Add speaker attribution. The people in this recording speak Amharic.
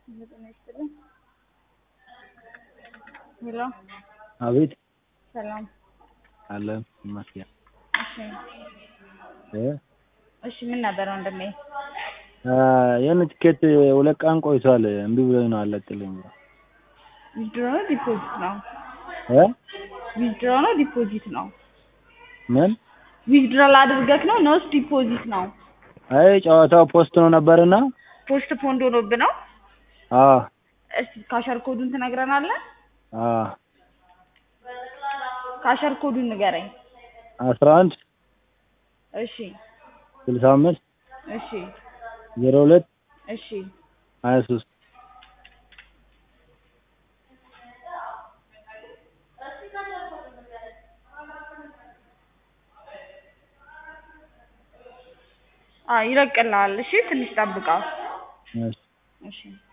Speaker 1: ሄሎ
Speaker 2: አቤት
Speaker 1: ሰላም
Speaker 2: አለ ማስያ
Speaker 1: እሺ ምን ነበር ወንድሜ?
Speaker 2: የሆነ ትኬት ሁለት ቀን ቆይቷል እምቢ ብሎኝ ነው አለቅልኝ።
Speaker 1: ዊዝድሮ ነው ዲፖዚት ነው?
Speaker 2: እ
Speaker 1: ዊዝድሮ ነው ዲፖዚት ነው?
Speaker 2: ምን
Speaker 1: ዊዝድሮ ላድርገክ ነው ነውስ ዲፖዚት ነው?
Speaker 2: አይ ጨዋታው ፖስት ነው ነበርና
Speaker 1: ፖስት ፖንድ ሆኖብህ ነው?
Speaker 2: አዎ
Speaker 1: እስቲ ካሸር ኮዱን ትነግረናለህ?
Speaker 2: አዎ
Speaker 1: ካሸር ኮዱን ንገረኝ።
Speaker 2: 11
Speaker 1: እሺ
Speaker 2: 65
Speaker 1: እሺ
Speaker 2: 02
Speaker 1: እሺ
Speaker 2: 23
Speaker 1: ይለቅልሃል። እሺ ትንሽ ጠብቀው።
Speaker 2: እሺ
Speaker 1: እሺ